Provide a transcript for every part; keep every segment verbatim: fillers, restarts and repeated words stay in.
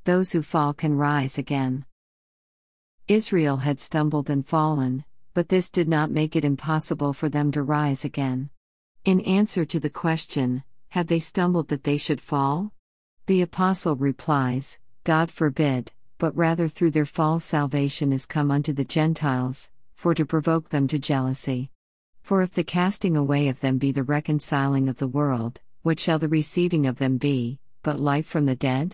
those who fall can rise again. Israel had stumbled and fallen, but this did not make it impossible for them to rise again. In answer to the question, have they stumbled that they should fall? The Apostle replies, God forbid, but rather through their fall salvation is come unto the Gentiles, for to provoke them to jealousy. For if the casting away of them be the reconciling of the world, what shall the receiving of them be, but life from the dead?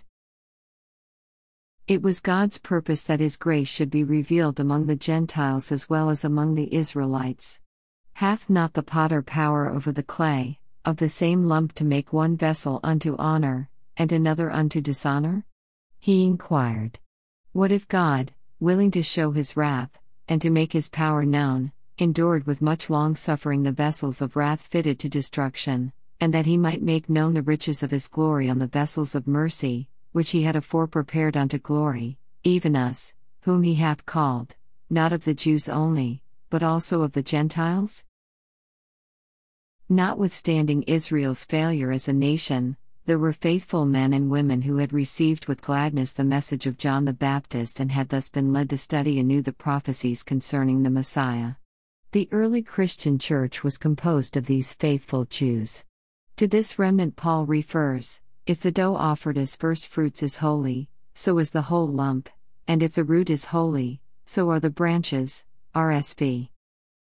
It was God's purpose that His grace should be revealed among the Gentiles as well as among the Israelites. Hath not the potter power over the clay, of the same lump to make one vessel unto honor, and another unto dishonor? He inquired. What if God, willing to show His wrath, and to make His power known, endured with much long suffering the vessels of wrath fitted to destruction, and that He might make known the riches of His glory on the vessels of mercy, which He had afore prepared unto glory, even us, whom He hath called, not of the Jews only, but also of the Gentiles? Notwithstanding Israel's failure as a nation, there were faithful men and women who had received with gladness the message of John the Baptist and had thus been led to study anew the prophecies concerning the Messiah. The early Christian church was composed of these faithful Jews. To this remnant Paul refers, if the dough offered as first fruits is holy, so is the whole lump, and if the root is holy, so are the branches. R S V.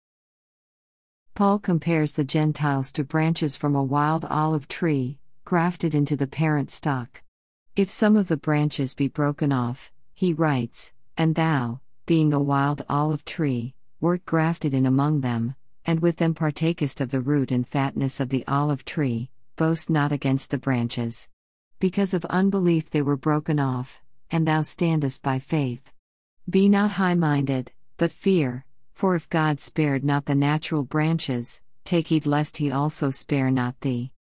Paul compares the Gentiles to branches from a wild olive tree, grafted into the parent stock. If some of the branches be broken off, he writes, and thou, being a wild olive tree, wert grafted in among them, and with them partakest of the root and fatness of the olive tree, boast not against the branches. Because of unbelief they were broken off, and thou standest by faith. Be not high-minded, but fear, for if God spared not the natural branches, take heed lest He also spare not thee.